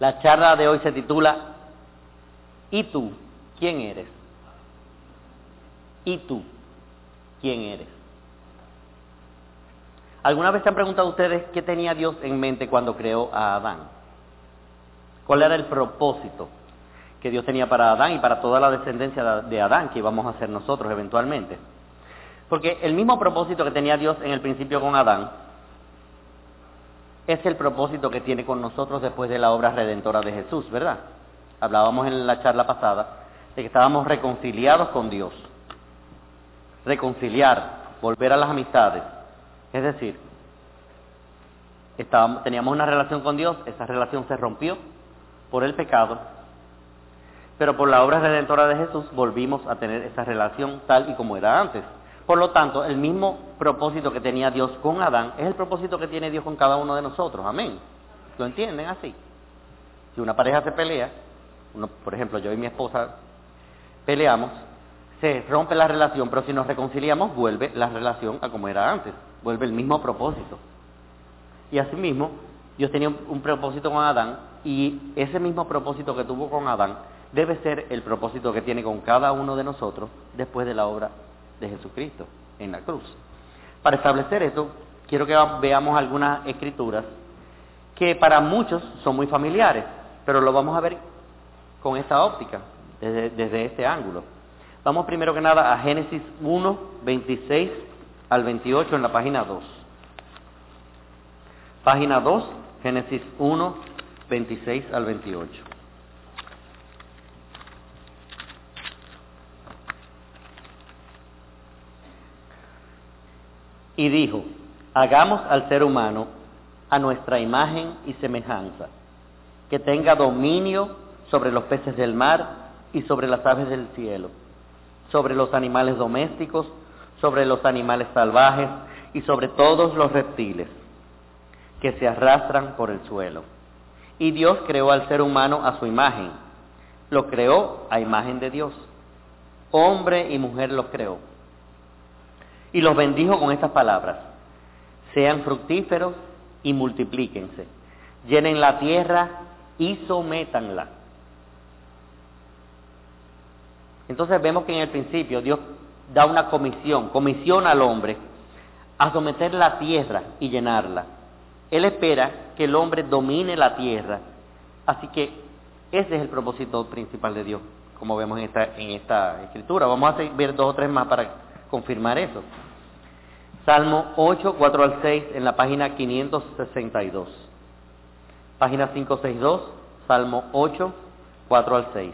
La charla de hoy se titula ¿Y tú quién eres? ¿Y tú quién eres? ¿Alguna vez se han preguntado ustedes qué tenía Dios en mente cuando creó a Adán? ¿Cuál era el propósito que Dios tenía para Adán y para toda la descendencia de Adán que íbamos a ser nosotros eventualmente? Porque el mismo propósito que tenía Dios en el principio con Adán es el propósito que tiene con nosotros después de la obra redentora de Jesús, ¿verdad? Hablábamos en la charla pasada de que estábamos reconciliados con Dios. Reconciliar, volver a las amistades. Es decir, teníamos una relación con Dios, esa relación se rompió por el pecado, pero por la obra redentora de Jesús volvimos a tener esa relación tal y como era antes. Por lo tanto, el mismo propósito que tenía Dios con Adán es el propósito que tiene Dios con cada uno de nosotros. Amén. ¿Lo entienden así? Si una pareja se pelea, por ejemplo, yo y mi esposa peleamos, se rompe la relación, pero si nos reconciliamos, vuelve la relación a como era antes. Vuelve el mismo propósito. Y asimismo, Dios tenía un propósito con Adán, y ese mismo propósito que tuvo con Adán debe ser el propósito que tiene con cada uno de nosotros después de la obra de Jesucristo en la cruz. Para establecer esto, quiero que veamos algunas escrituras que para muchos son muy familiares, pero lo vamos a ver con esta óptica, desde este ángulo. Vamos primero que nada a Génesis 1, 26 al 28 en la página 2. Página 2, Génesis 1, 26 al 28. Y dijo, hagamos al ser humano a nuestra imagen y semejanza, que tenga dominio sobre los peces del mar y sobre las aves del cielo, sobre los animales domésticos, sobre los animales salvajes y sobre todos los reptiles que se arrastran por el suelo. Y Dios creó al ser humano a su imagen, lo creó a imagen de Dios, hombre y mujer los creó. Y los bendijo con estas palabras, sean fructíferos y multiplíquense, llenen la tierra y sométanla. Entonces vemos que en el principio Dios da una comisiona al hombre a someter la tierra y llenarla. Él espera que el hombre domine la tierra, así que ese es el propósito principal de Dios, como vemos en esta escritura. Vamos a ver 2 o 3 más para confirmar eso. Salmo 8, 4 al 6 en la página 562. Página 562, Salmo 8, 4 al 6.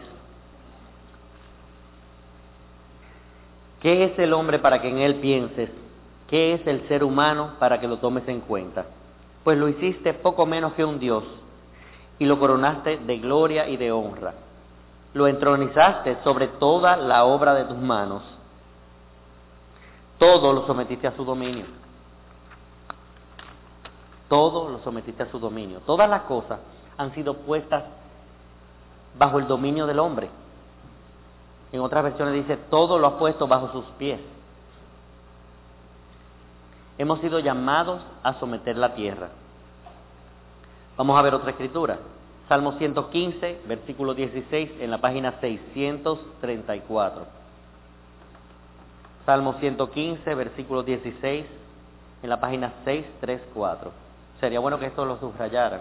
¿Qué es el hombre para que en él pienses? ¿Qué es el ser humano para que lo tomes en cuenta? Pues lo hiciste poco menos que un Dios, y lo coronaste de gloria y de honra. Lo entronizaste sobre toda la obra de tus manos. Todo lo sometiste a su dominio. Todo lo sometiste a su dominio. Todas las cosas han sido puestas bajo el dominio del hombre. En otras versiones dice, todo lo ha puesto bajo sus pies. Hemos sido llamados a someter la tierra. Vamos a ver otra escritura. Salmo 115, versículo 16, en la página 634. Salmo 115, versículo 16, en la página 634. Sería bueno que esto lo subrayaran.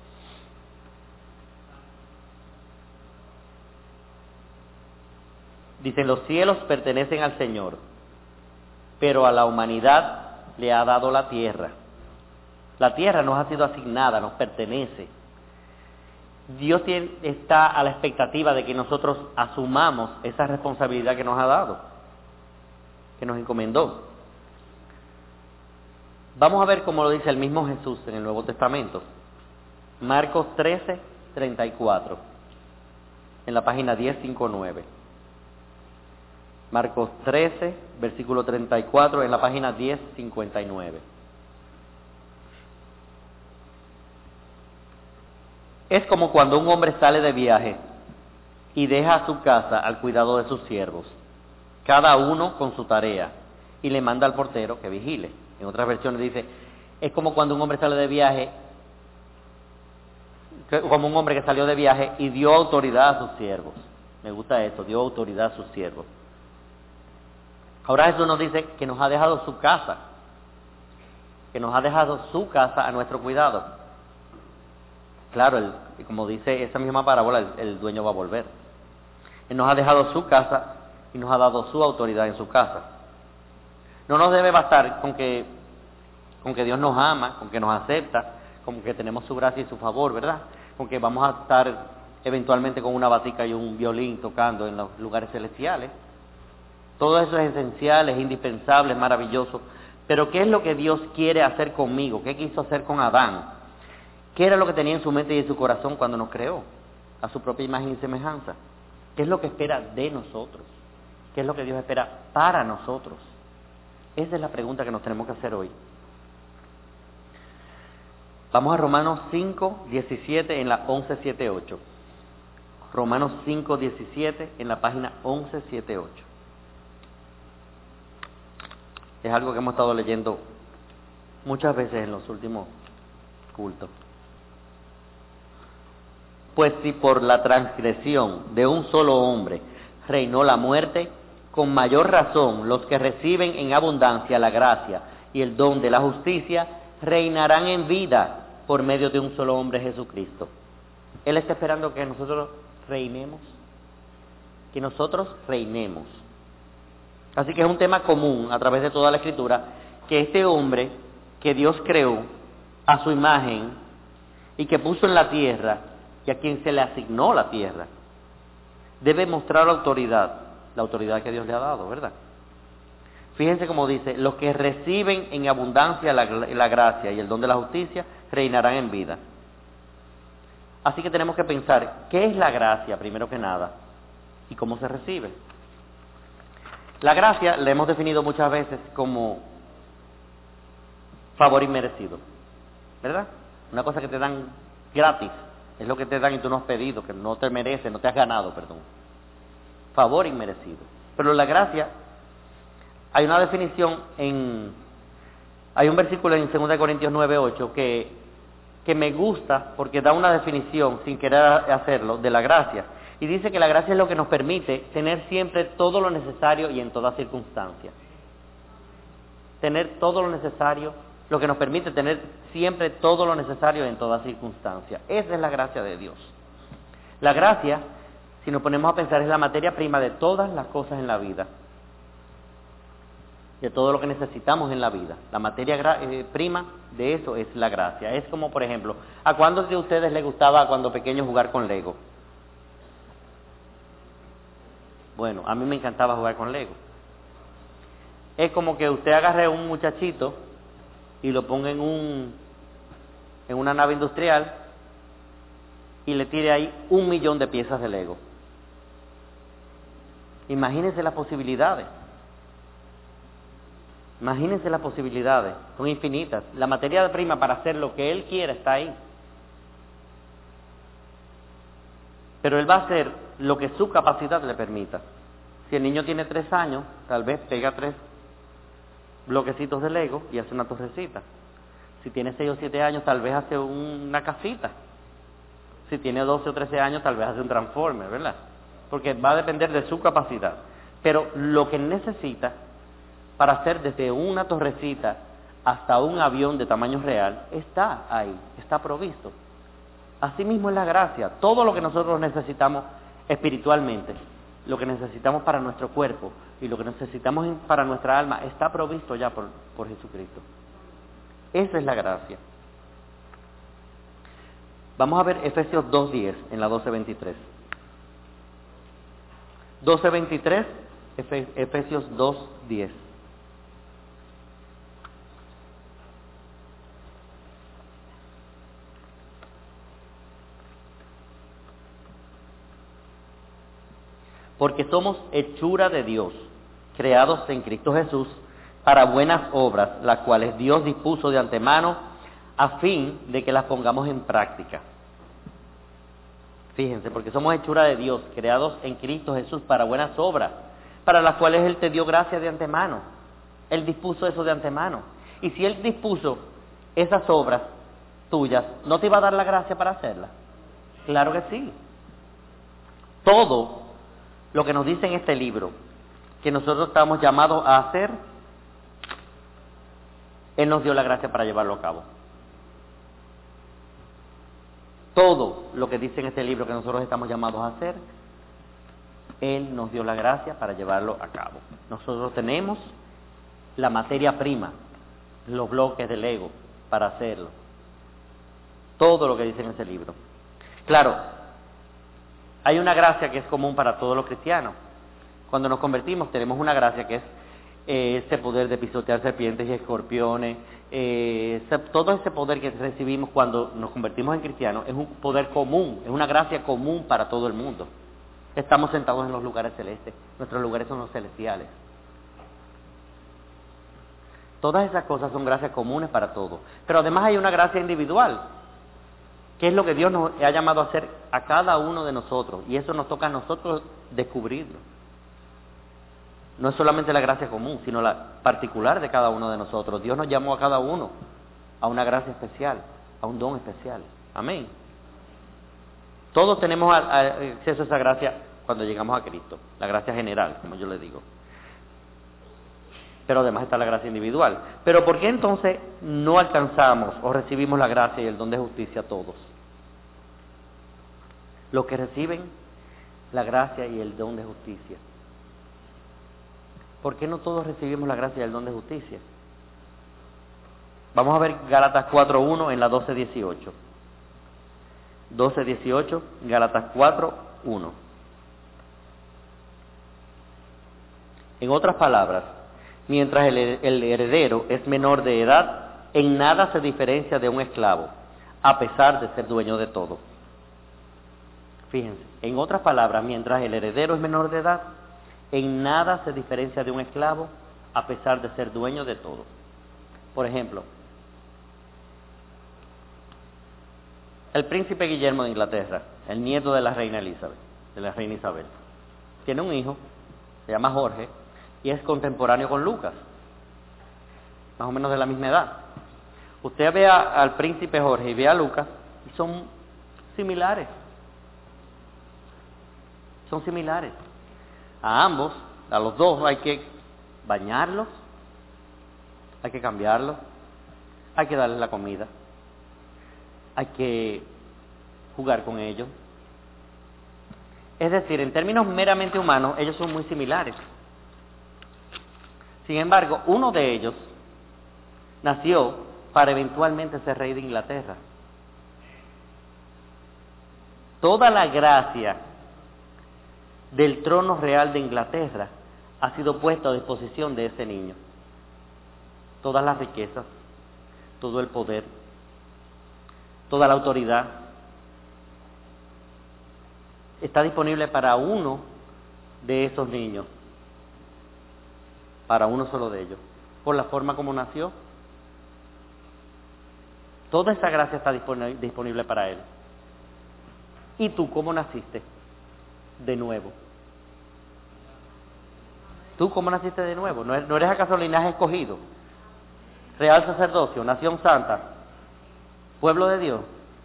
Dice, los cielos pertenecen al Señor, pero a la humanidad le ha dado la tierra. La tierra nos ha sido asignada, nos pertenece. Dios está a la expectativa de que nosotros asumamos esa responsabilidad que nos ha dado, que nos encomendó. Vamos a ver cómo lo dice el mismo Jesús en el Nuevo Testamento. Marcos 13, 34, en la página 1059. Marcos 13, versículo 34, en la página 1059. Es como cuando un hombre sale de viaje y deja a su casa al cuidado de sus siervos, cada uno con su tarea, y le manda al portero que vigile. En otras versiones dice, es como cuando un hombre sale de viaje, como un hombre que salió de viaje y dio autoridad a sus siervos. Me gusta eso, dio autoridad a sus siervos. Ahora Jesús nos dice que nos ha dejado su casa, a nuestro cuidado. Claro, como dice esa misma parábola, el dueño va a volver. Él nos ha dejado su casa y nos ha dado su autoridad en su casa. No nos debe bastar con que Dios nos ama, con que nos acepta, con que tenemos su gracia y su favor, ¿verdad? Con que vamos a estar eventualmente con una batica y un violín tocando en los lugares celestiales. Todo eso es esencial, es indispensable, es maravilloso. Pero ¿qué es lo que Dios quiere hacer conmigo? ¿Qué quiso hacer con Adán? ¿Qué era lo que tenía en su mente y en su corazón cuando nos creó? A su propia imagen y semejanza. ¿Qué es lo que espera de nosotros? ¿Qué es lo que Dios espera para nosotros? Esa es la pregunta que nos tenemos que hacer hoy. Vamos a Romanos 5, 17 en la 1178. Romanos 5, 17 en la página 1178. Es algo que hemos estado leyendo muchas veces en los últimos cultos. Pues si por la transgresión de un solo hombre reinó la muerte, con mayor razón los que reciben en abundancia la gracia y el don de la justicia reinarán en vida por medio de un solo hombre, Jesucristo. Él está esperando que nosotros reinemos, Así que es un tema común a través de toda la Escritura, que este hombre que Dios creó a su imagen y que puso en la tierra y a quien se le asignó la tierra, debe mostrar la autoridad que Dios le ha dado, ¿verdad? Fíjense cómo dice, los que reciben en abundancia la gracia y el don de la justicia reinarán en vida. Así que tenemos que pensar, ¿qué es la gracia primero que nada? ¿Y cómo se recibe? La gracia la hemos definido muchas veces como favor inmerecido, ¿verdad? Una cosa que te dan gratis, es lo que te dan y tú no has pedido, que no te mereces, no te has ganado, perdón. Favor inmerecido. Pero la gracia, hay una definición hay un versículo en 2 Corintios 9:8 que me gusta porque da una definición, sin querer hacerlo, de la gracia. Y dice que la gracia es lo que nos permite tener siempre todo lo necesario y en toda circunstancia. Tener todo lo necesario, lo que nos permite tener siempre todo lo necesario en toda circunstancia. Esa es la gracia de Dios. La gracia, si nos ponemos a pensar, es la materia prima de todas las cosas en la vida. De todo lo que necesitamos en la vida. La materia prima de eso es la gracia. Es como, por ejemplo, ¿a cuántos de ustedes les gustaba cuando pequeños jugar con Lego? Bueno, a mí me encantaba jugar con Lego. Es como que usted agarre a un muchachito y lo ponga en una nave industrial y le tire ahí 1.000.000 de piezas de Lego. Imagínense las posibilidades. Son infinitas. La materia prima para hacer lo que él quiera está ahí. Pero él va a hacer lo que su capacidad le permita. Si el niño tiene 3 años, tal vez pega 3 bloquecitos de Lego y hace una torrecita. Si tiene 6 o 7 años, tal vez hace una casita. Si tiene 12 o 13 años, tal vez hace un transformer, ¿verdad? Porque va a depender de su capacidad. Pero lo que necesita para hacer desde una torrecita hasta un avión de tamaño real está ahí, está provisto. Así mismo es la gracia. Todo lo que nosotros necesitamos espiritualmente, lo que necesitamos para nuestro cuerpo y lo que necesitamos para nuestra alma está provisto ya por Jesucristo. Esa es la gracia. Vamos a ver Efesios 2:10 en la 12:23. 12:23, Efesios 2:10. Porque somos hechura de Dios, creados en Cristo Jesús, para buenas obras, las cuales Dios dispuso de antemano, a fin de que las pongamos en práctica. Fíjense, porque somos hechura de Dios, creados en Cristo Jesús, para buenas obras, para las cuales Él te dio gracia de antemano. Él dispuso eso de antemano. Y si Él dispuso esas obras tuyas, ¿no te iba a dar la gracia para hacerlas? Claro que sí. Todo lo que nos dice en este libro que nosotros estamos llamados a hacer, Él nos dio la gracia para llevarlo a cabo. Todo lo que dice en este libro que nosotros estamos llamados a hacer, Él nos dio la gracia para llevarlo a cabo. Nosotros tenemos la materia prima, los bloques del Lego para hacerlo. Todo lo que dice en ese libro. Claro, hay una gracia que es común para todos los cristianos. Cuando nos convertimos tenemos una gracia que es ese poder de pisotear serpientes y escorpiones, todo ese poder que recibimos cuando nos convertimos en cristianos es un poder común, es una gracia común para todo el mundo. Estamos sentados en los lugares celestes, nuestros lugares son los celestiales. Todas esas cosas son gracias comunes para todos. Pero además hay una gracia individual, que es lo que Dios nos ha llamado a hacer a cada uno de nosotros, y eso nos toca a nosotros descubrirlo. No es solamente la gracia común, sino la particular de cada uno de nosotros. Dios nos llamó a cada uno a una gracia especial, a un don especial. Amén. Todos tenemos acceso a esa gracia cuando llegamos a Cristo, la gracia general, como yo le digo. Pero además está la gracia individual. Pero ¿por qué entonces no alcanzamos o recibimos la gracia y el don de justicia todos? Los que reciben la gracia y el don de justicia. ¿Por qué no todos recibimos la gracia y el don de justicia? Vamos a ver Gálatas 4.1 en la 12.18. 12.18, Gálatas 4.1. En otras palabras, mientras el heredero es menor de edad, en nada se diferencia de un esclavo, a pesar de ser dueño de todo. Fíjense, en otras palabras, mientras el heredero es menor de edad, en nada se diferencia de un esclavo, a pesar de ser dueño de todo. Por ejemplo, el príncipe Guillermo de Inglaterra, el nieto de la reina Isabel, tiene un hijo, se llama Jorge, y es contemporáneo con Lucas, más o menos de la misma edad. Usted ve al príncipe Jorge y ve a Lucas, y son similares. Son similares. A ambos, a los dos, hay que bañarlos, hay que cambiarlos, hay que darles la comida, hay que jugar con ellos. Es decir, en términos meramente humanos, ellos son muy similares. Sin embargo, uno de ellos nació para eventualmente ser rey de Inglaterra. Toda la gracia del trono real de Inglaterra ha sido puesta a disposición de ese niño. Todas las riquezas, todo el poder, toda la autoridad está disponible para uno de esos niños, para uno solo de ellos, por la forma como nació. Toda esa gracia está disponible para él. ¿Y tú cómo naciste? De nuevo. ¿Tú cómo naciste de nuevo? ¿No eres acaso linaje escogido? Real sacerdocio, nación santa, pueblo de Dios.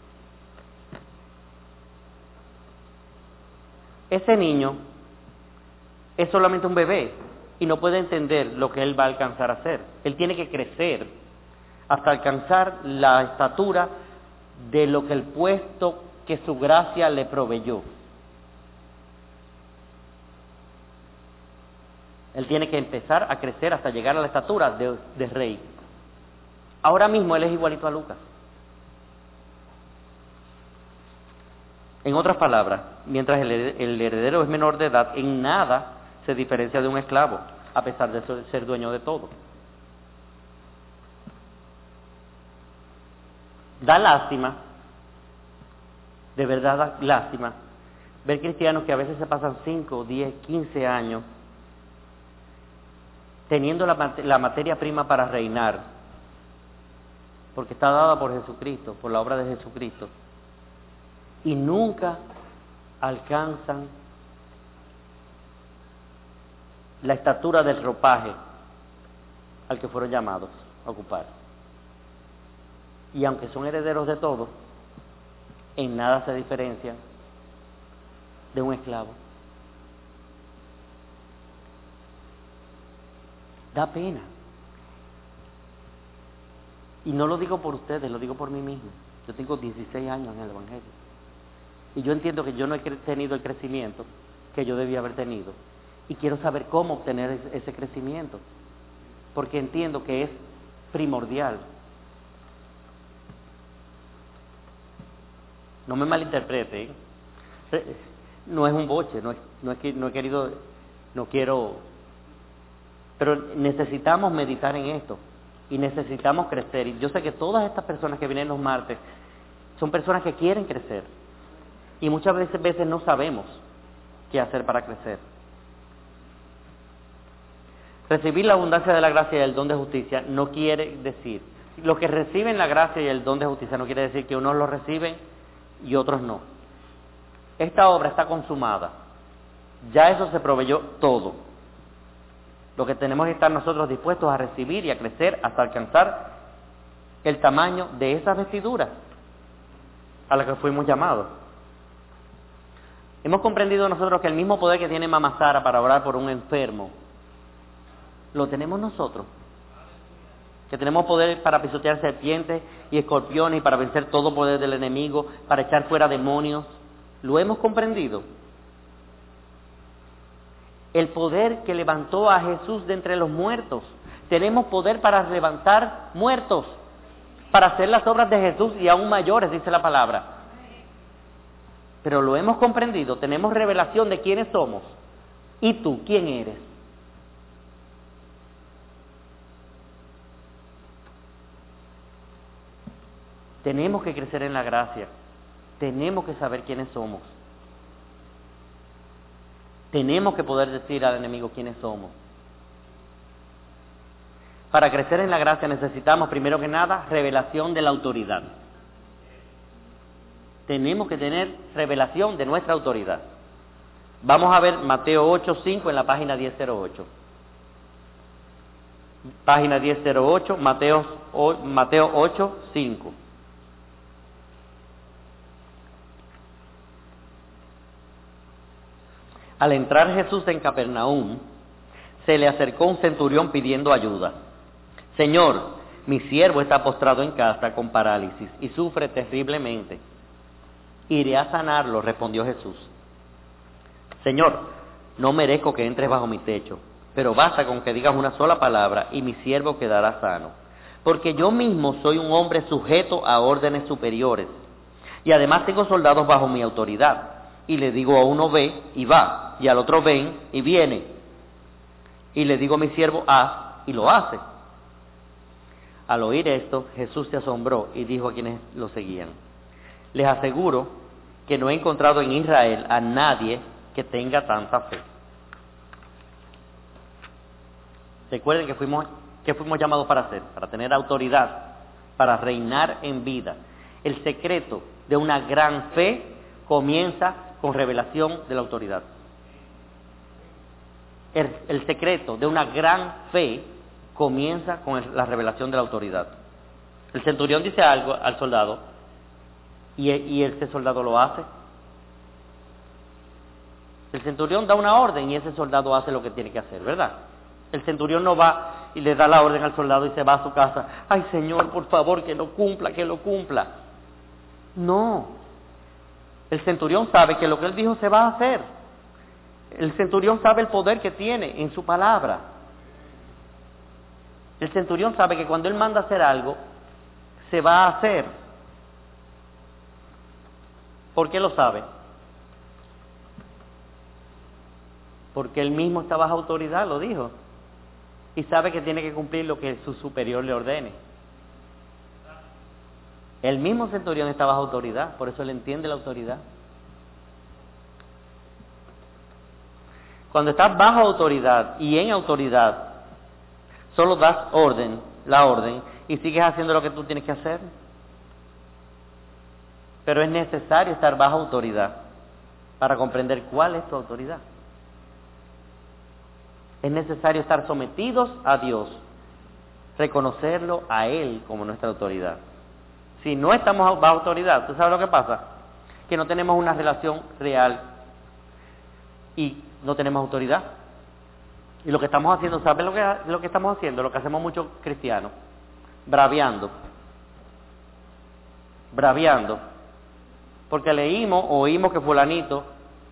Ese niño es solamente un bebé y no puede entender lo que él va a alcanzar a hacer. Él tiene que crecer hasta alcanzar la estatura de lo que el puesto que su gracia le proveyó. Él tiene que empezar a crecer hasta llegar a la estatura de rey. Ahora mismo él es igualito a Lucas. En otras palabras, mientras el heredero es menor de edad, en nada se diferencia de un esclavo, a pesar de ser dueño de todo. Da lástima, de verdad da lástima, ver cristianos que a veces se pasan 5, 10, 15 años teniendo la materia prima para reinar, porque está dada por Jesucristo, por la obra de Jesucristo, y nunca alcanzan la estatura del ropaje al que fueron llamados a ocupar. Y aunque son herederos de todo, en nada se diferencian de un esclavo. Da pena. Y no lo digo por ustedes, lo digo por mí mismo. Yo tengo 16 años en el Evangelio. Y yo entiendo que yo no he tenido el crecimiento que yo debía haber tenido. Y quiero saber cómo obtener ese crecimiento. Porque entiendo que es primordial. No me malinterprete, ¿eh? No es un boche, no quiero, pero necesitamos meditar en esto y necesitamos crecer. Y yo sé que todas estas personas que vienen los martes son personas que quieren crecer y muchas veces no sabemos qué hacer para crecer. Recibir la abundancia de la gracia y el don de justicia no quiere decir, los que reciben la gracia y el don de justicia no quiere decir que unos lo reciben y otros no. Esta obra está consumada, ya eso se proveyó todo. Lo que tenemos que estar nosotros dispuestos a recibir y a crecer hasta alcanzar el tamaño de esas vestiduras a las que fuimos llamados. Hemos comprendido nosotros que el mismo poder que tiene Mamá Sara para orar por un enfermo, lo tenemos nosotros. Que tenemos poder para pisotear serpientes y escorpiones y para vencer todo poder del enemigo, para echar fuera demonios. ¿Lo hemos comprendido? El poder que levantó a Jesús de entre los muertos. Tenemos poder para levantar muertos, para hacer las obras de Jesús y aún mayores, dice la palabra. Pero lo hemos comprendido, tenemos revelación de quiénes somos. ¿Y tú, quién eres? Tenemos que crecer en la gracia. Tenemos que saber quiénes somos. Tenemos que poder decir al enemigo quiénes somos. Para crecer en la gracia necesitamos, primero que nada, revelación de la autoridad. Tenemos que tener revelación de nuestra autoridad. Vamos a ver Mateo 8:5 en la página 1008. Página 1008, Mateo 8:5. Al entrar Jesús en Capernaum, se le acercó un centurión pidiendo ayuda. Señor, mi siervo está postrado en casa con parálisis y sufre terriblemente. Iré a sanarlo, respondió Jesús. Señor, no merezco que entres bajo mi techo, pero basta con que digas una sola palabra y mi siervo quedará sano. Porque yo mismo soy un hombre sujeto a órdenes superiores y además tengo soldados bajo mi autoridad. Y le digo a uno ve y va, y al otro ven y viene. Y le digo a mi siervo haz y lo hace. Al oír esto, Jesús se asombró y dijo a quienes lo seguían: les aseguro que no he encontrado en Israel a nadie que tenga tanta fe. Recuerden que fuimos llamados para hacer, para tener autoridad, para reinar en vida. El secreto de una gran fe comienza con revelación de la autoridad. El secreto de una gran fe comienza con la revelación de la autoridad. El centurión dice algo al soldado y ese soldado lo hace. El centurión da una orden y ese soldado hace lo que tiene que hacer, ¿verdad? El centurión no va y le da la orden al soldado y se va a su casa. Ay, Señor, por favor, que lo cumpla, que lo cumpla. No. El centurión sabe que lo que él dijo se va a hacer. El centurión sabe el poder que tiene en su palabra. El centurión sabe que cuando él manda hacer algo, se va a hacer. ¿Por qué lo sabe? Porque él mismo está bajo autoridad, lo dijo. Y sabe que tiene que cumplir lo que su superior le ordene. El mismo centurión está bajo autoridad, por eso él entiende la autoridad. Cuando estás bajo autoridad y en autoridad, solo das la orden, y sigues haciendo lo que tú tienes que hacer. Pero es necesario estar bajo autoridad para comprender cuál es tu autoridad. Es necesario estar sometidos a Dios, reconocerlo a Él como nuestra autoridad. Si no estamos bajo autoridad, ¿tú sabes lo que pasa? que no tenemos una relación real y no tenemos autoridad. Y lo que estamos haciendo, ¿saben lo que estamos haciendo? Lo que hacemos muchos cristianos, braviando, porque oímos que fulanito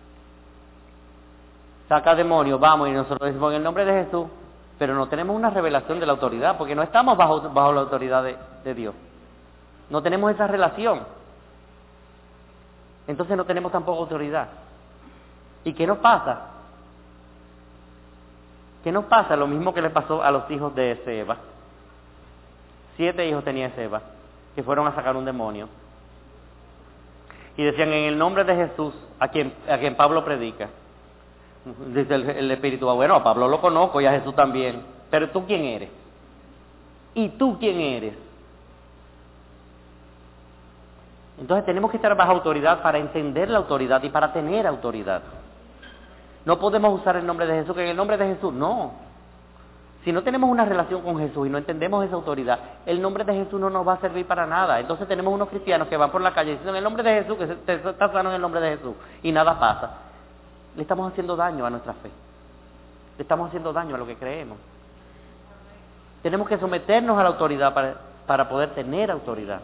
saca demonios, vamos, y nosotros decimos en el nombre de Jesús, pero no tenemos una revelación de la autoridad, porque no estamos bajo la autoridad de Dios. No tenemos esa relación. Entonces no tenemos tampoco autoridad. ¿Y qué nos pasa? ¿Qué nos pasa? Lo mismo que le pasó a los hijos de Seba. 7 hijos tenía Seba, que fueron a sacar un demonio. Y decían, en el nombre de Jesús, a quien Pablo predica. Dice el Espíritu, bueno, a Pablo lo conozco y a Jesús también, pero ¿tú quién eres? ¿Y tú quién eres? Entonces tenemos que estar bajo autoridad para entender la autoridad y para tener autoridad. No podemos usar el nombre de Jesús, que en el nombre de Jesús, no. Si no tenemos una relación con Jesús y no entendemos esa autoridad, el nombre de Jesús no nos va a servir para nada. Entonces tenemos unos cristianos que van por la calle diciendo, en el nombre de Jesús, que te está sano en el nombre de Jesús, y nada pasa. Le estamos haciendo daño a nuestra fe. Le estamos haciendo daño a lo que creemos. Tenemos que someternos a la autoridad para poder tener autoridad.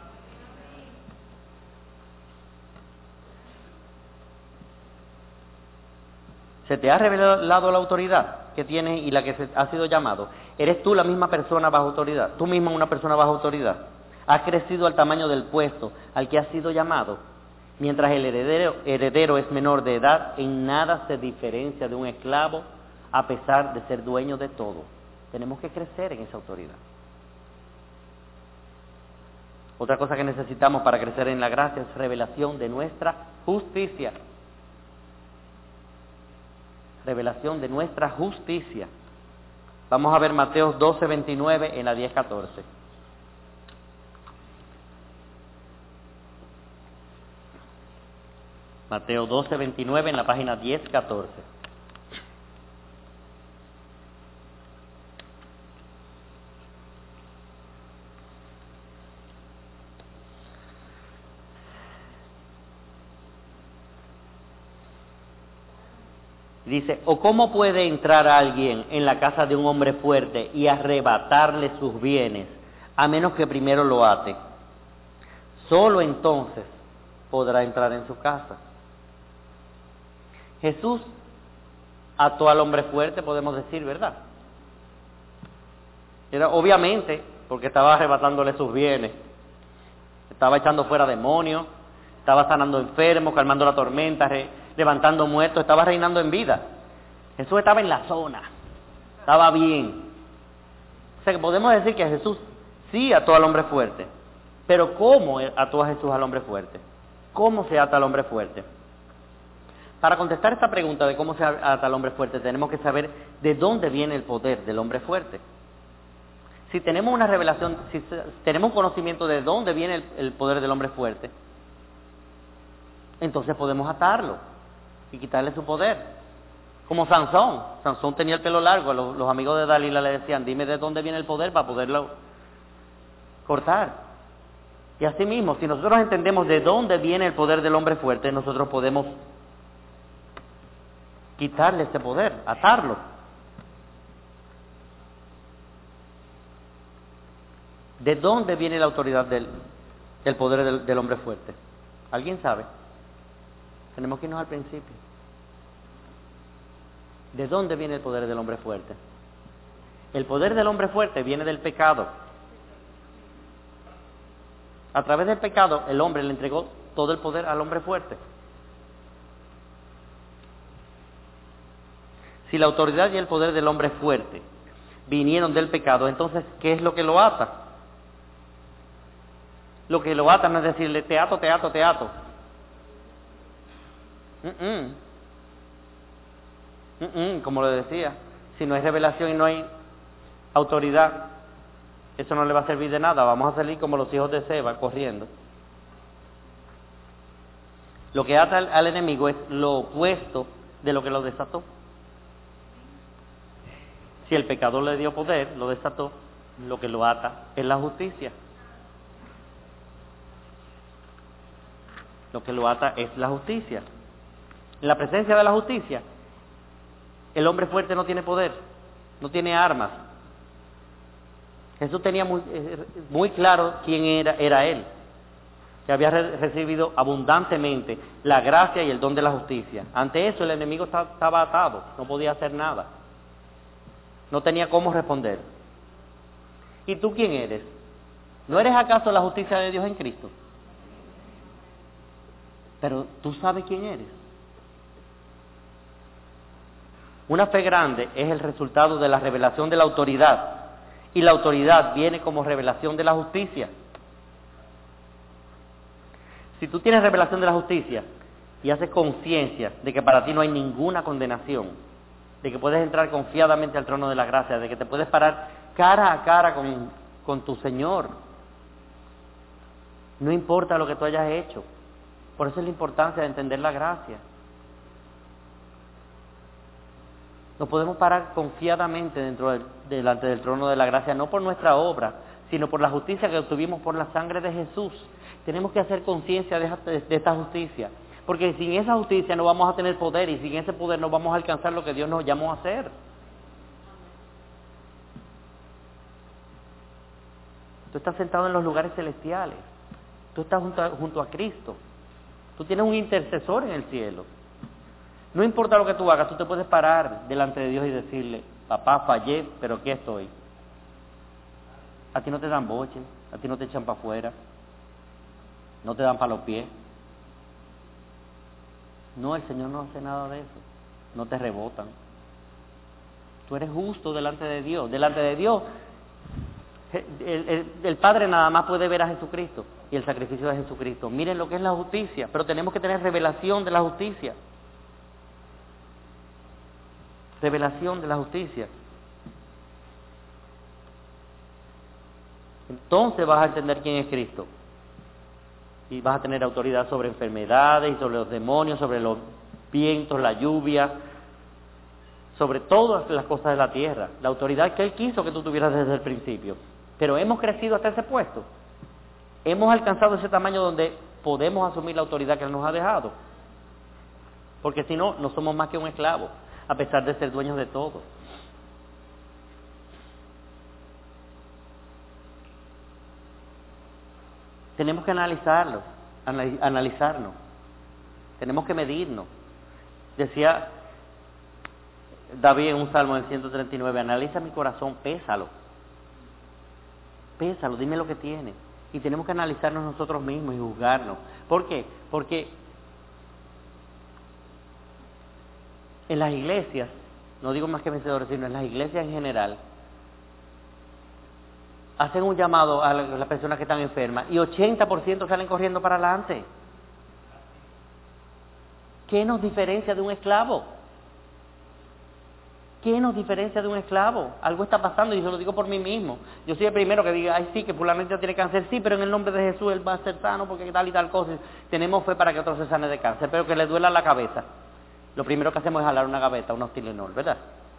¿Se te ha revelado la autoridad que tienes y la que has sido llamado? ¿Eres tú la misma persona bajo autoridad? ¿Tú misma una persona bajo autoridad? ¿Has crecido al tamaño del puesto al que has sido llamado? Mientras el heredero es menor de edad, en nada se diferencia de un esclavo, a pesar de ser dueño de todo. Tenemos que crecer en esa autoridad. Otra cosa que necesitamos para crecer en la gracia es revelación de nuestra justicia. Revelación de nuestra justicia. Vamos a ver Mateo 12:29 en la 10:14. Mateo 12:29 en la página 10:14. Dice, ¿o cómo puede entrar alguien en la casa de un hombre fuerte y arrebatarle sus bienes, a menos que primero lo ate? Solo entonces podrá entrar en su casa. Jesús ató al hombre fuerte, podemos decir, ¿verdad? Era obviamente porque estaba arrebatándole sus bienes, estaba echando fuera demonios, estaba sanando enfermos, calmando la tormenta, levantando muertos, estaba reinando en vida. Jesús estaba en la zona, estaba bien. O sea que podemos decir que Jesús sí ató al hombre fuerte, pero ¿cómo ató a Jesús al hombre fuerte? ¿Cómo se ata al hombre fuerte? Para contestar esta pregunta de cómo se ata al hombre fuerte, tenemos que saber de dónde viene el poder del hombre fuerte. Si tenemos una revelación, si tenemos un conocimiento de dónde viene el poder del hombre fuerte, entonces podemos atarlo y quitarle su poder. Como Sansón. Sansón tenía el pelo largo, los amigos de Dalila le decían, dime de dónde viene el poder para poderlo cortar. Y así mismo, si nosotros entendemos de dónde viene el poder del hombre fuerte, nosotros podemos quitarle ese poder, atarlo. ¿De dónde viene la autoridad del poder del hombre fuerte? ¿Alguien sabe? Tenemos que irnos al principio. ¿De dónde viene el poder del hombre fuerte? El poder del hombre fuerte viene del pecado. A través del pecado, el hombre le entregó todo el poder al hombre fuerte. Si la autoridad y el poder del hombre fuerte vinieron del pecado, entonces, ¿qué es lo que lo ata? Lo que lo ata no es decirle, te ato, te ato, te ato. Como le decía, si no hay revelación y no hay autoridad, eso no le va a servir de nada. Vamos a salir como los hijos de Seba, corriendo. Lo que ata al enemigo es lo opuesto de lo que lo desató. Si el pecado le dio poder, lo desató, lo que lo ata es la justicia. Lo que lo ata es la justicia. En la presencia de la justicia, el hombre fuerte no tiene poder, no tiene armas. Jesús tenía muy claro quién era Él, que había recibido abundantemente la gracia y el don de la justicia. Ante eso el enemigo estaba atado, no podía hacer nada, no tenía cómo responder. ¿Y tú quién eres? ¿No eres acaso la justicia de Dios en Cristo? Pero tú sabes quién eres. Una fe grande es el resultado de la revelación de la autoridad, y la autoridad viene como revelación de la justicia. Si tú tienes revelación de la justicia y haces conciencia de que para ti no hay ninguna condenación, de que puedes entrar confiadamente al trono de la gracia, de que te puedes parar cara a cara con tu Señor, no importa lo que tú hayas hecho. Por eso es la importancia de entender la gracia. Nos podemos parar confiadamente delante del trono de la gracia, no por nuestra obra, sino por la justicia que obtuvimos por la sangre de Jesús. Tenemos que hacer conciencia de esta justicia, porque sin esa justicia no vamos a tener poder, y sin ese poder no vamos a alcanzar lo que Dios nos llamó a hacer. Tú estás sentado en los lugares celestiales, tú estás junto a Cristo, tú tienes un intercesor en el cielo. No importa lo que tú hagas, tú te puedes parar delante de Dios y decirle: papá, fallé, pero aquí estoy. A ti no te dan boche, a ti no te echan para afuera, no te dan para los pies. No, el Señor no hace nada de eso, no te rebotan. Tú eres justo delante de Dios. Delante de Dios, el Padre nada más puede ver a Jesucristo y el sacrificio de Jesucristo. Miren lo que es la justicia, pero tenemos que tener revelación de la justicia. Revelación de la justicia. Entonces vas a entender quién es Cristo. Y vas a tener autoridad sobre enfermedades y sobre los demonios, sobre los vientos, la lluvia, sobre todas las cosas de la tierra. La autoridad que Él quiso que tú tuvieras desde el principio. Pero hemos crecido hasta ese puesto. Hemos alcanzado ese tamaño donde podemos asumir la autoridad que Él nos ha dejado. Porque si no, no somos más que un esclavo, a pesar de ser dueños de todo. Tenemos que analizarnos, tenemos que medirnos. Decía David en un salmo del 139, analiza mi corazón, pésalo, dime lo que tiene. Y tenemos que analizarnos nosotros mismos y juzgarnos. ¿Por qué? Porque en las iglesias, no digo más que vencedores, sino en las iglesias en general, hacen un llamado a las personas que están enfermas y 80% salen corriendo para adelante. ¿Qué nos diferencia de un esclavo? ¿Qué nos diferencia de un esclavo? Algo está pasando y yo lo digo por mí mismo. Yo soy el primero que diga: ay, sí, que fulanito tiene cáncer, sí, pero en el nombre de Jesús él va a ser sano porque tal y tal cosa. Tenemos fe para que otro se sane de cáncer, pero que le duela la cabeza. Lo primero que hacemos es jalar una gaveta, unos Tylenol, ¿verdad?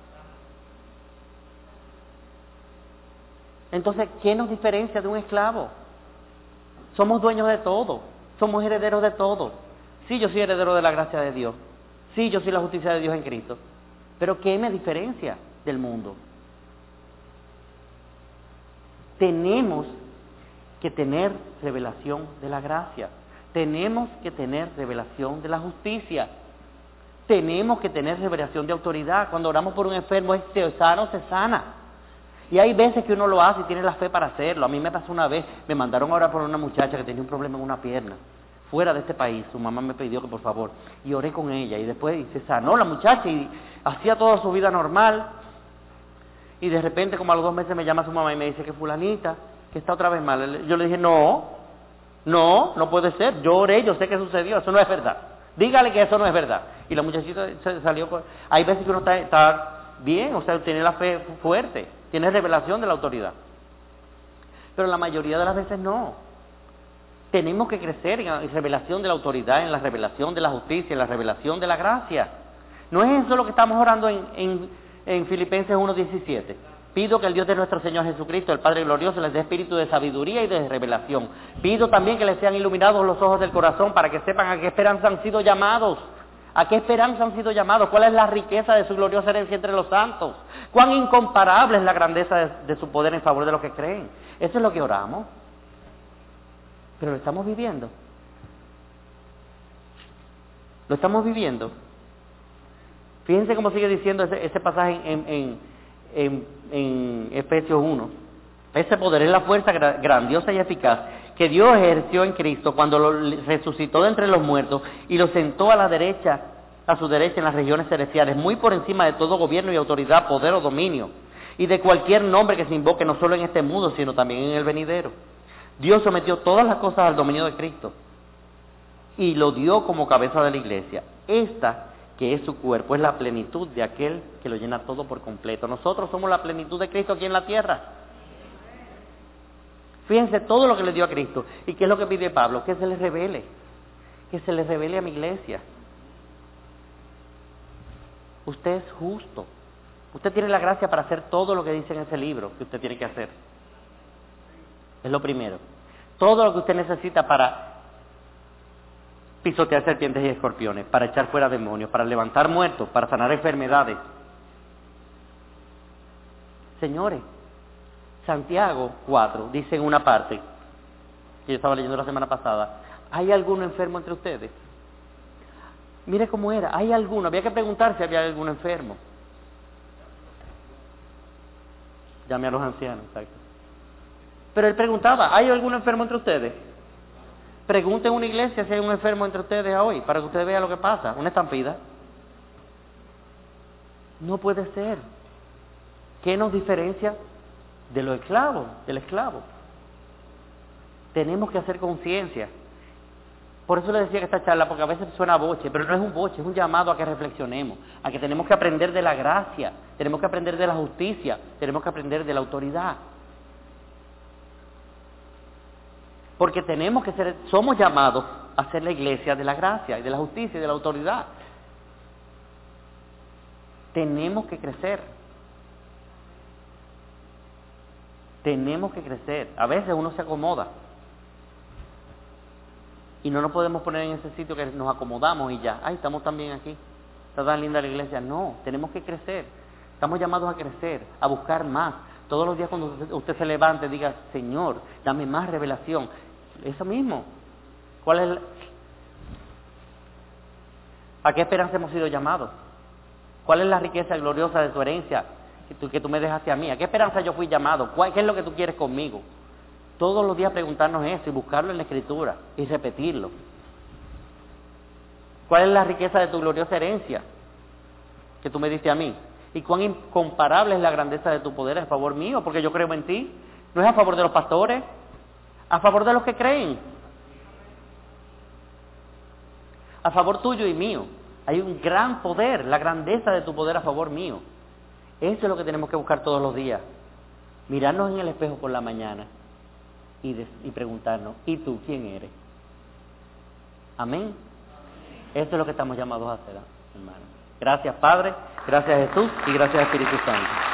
Entonces, ¿qué nos diferencia de un esclavo? Somos dueños de todo, somos herederos de todo. Sí, yo soy heredero de la gracia de Dios. Sí, yo soy la justicia de Dios en Cristo. Pero ¿qué me diferencia del mundo? Tenemos que tener revelación de la gracia. Tenemos que tener revelación de la justicia. Tenemos que tener revelación de autoridad. Cuando oramos por un enfermo, es se sana o se sana. Y hay veces que uno lo hace y tiene la fe para hacerlo. A mí me pasó una vez, me mandaron a orar por una muchacha que tenía un problema en una pierna, fuera de este país. Su mamá me pidió que por favor, y oré con ella, y después se sanó la muchacha y hacía toda su vida normal. Y de repente, como a los 2 meses, me llama su mamá y me dice que fulanita, que está otra vez mal. Yo le dije: no puede ser. Yo oré, yo sé que sucedió, eso no es verdad. Dígale que eso no es verdad. Y la muchachita se salió. Hay veces que uno está bien, o sea, tiene la fe fuerte, tiene revelación de la autoridad. Pero la mayoría de las veces no. Tenemos que crecer en revelación de la autoridad, en la revelación de la justicia, en la revelación de la gracia. No es eso lo que estamos orando en Filipenses 1:17. Pido que el Dios de nuestro Señor Jesucristo, el Padre glorioso, les dé espíritu de sabiduría y de revelación. Pido también que les sean iluminados los ojos del corazón para que sepan a qué esperanza han sido llamados. ¿A qué esperanza han sido llamados? ¿Cuál es la riqueza de su gloriosa herencia entre los santos? ¿Cuán incomparable es la grandeza de su poder en favor de los que creen? Eso es lo que oramos. Pero lo estamos viviendo. Lo estamos viviendo. Fíjense cómo sigue diciendo ese pasaje en Efesios 1. Ese poder es la fuerza grandiosa y eficaz que Dios ejerció en Cristo cuando lo resucitó de entre los muertos y lo sentó a su derecha en las regiones celestiales, muy por encima de todo gobierno y autoridad, poder o dominio, y de cualquier nombre que se invoque no solo en este mundo, sino también en el venidero. Dios sometió todas las cosas al dominio de Cristo y lo dio como cabeza de la iglesia. Esta, que es su cuerpo, es la plenitud de aquel que lo llena todo por completo. Nosotros somos la plenitud de Cristo aquí en la tierra. Fíjense todo lo que le dio a Cristo. ¿Y qué es lo que pide Pablo? Que se le revele. Que se le revele a mi iglesia. Usted es justo. Usted tiene la gracia para hacer todo lo que dice en ese libro que usted tiene que hacer. Es lo primero. Todo lo que usted necesita para pisotear serpientes y escorpiones, para echar fuera demonios, para levantar muertos, para sanar enfermedades. Señores, Santiago 4 dice en una parte, que yo estaba leyendo la semana pasada, ¿hay alguno enfermo entre ustedes? Mire cómo era, ¿hay alguno? Había que preguntar si había algún enfermo. Llame a los ancianos, exacto. Pero él preguntaba, ¿hay algún enfermo entre ustedes? Pregunten en una iglesia si hay un enfermo entre ustedes hoy, para que usted vea lo que pasa, una estampida. No puede ser. ¿Qué nos diferencia de los esclavos, del esclavo? Tenemos que hacer conciencia. Por eso le decía que esta charla, porque a veces suena a boche, pero no es un boche, es un llamado a que reflexionemos, a que tenemos que aprender de la gracia, tenemos que aprender de la justicia, tenemos que aprender de la autoridad. Porque somos llamados a ser la iglesia de la gracia y de la justicia y de la autoridad. Tenemos que crecer. Tenemos que crecer. A veces uno se acomoda. Y no nos podemos poner en ese sitio que nos acomodamos y ya. Ay, estamos tan bien aquí. Está tan linda la iglesia. No, tenemos que crecer. Estamos llamados a crecer, a buscar más. Todos los días cuando usted se levante, diga, Señor, dame más revelación. Eso mismo. ¿A qué esperanza hemos sido llamados? ¿Cuál es la riqueza gloriosa de tu herencia que tú me dejaste a mí? ¿A qué esperanza yo fui llamado? ¿Qué es lo que tú quieres conmigo? Todos los días preguntarnos eso y buscarlo en la Escritura y repetirlo. ¿Cuál es la riqueza de tu gloriosa herencia que tú me diste a mí? ¿Y cuán incomparable es la grandeza de tu poder a favor mío? Porque yo creo en ti. No es a favor de los pastores, a favor de los que creen. A favor tuyo y mío. Hay un gran poder, la grandeza de tu poder a favor mío. Eso es lo que tenemos que buscar todos los días. Mirarnos en el espejo por la mañana y preguntarnos, ¿y tú quién eres? Amén. Eso es lo que estamos llamados a hacer, hermano. Gracias, Padre. Gracias, Jesús. Y gracias, Espíritu Santo.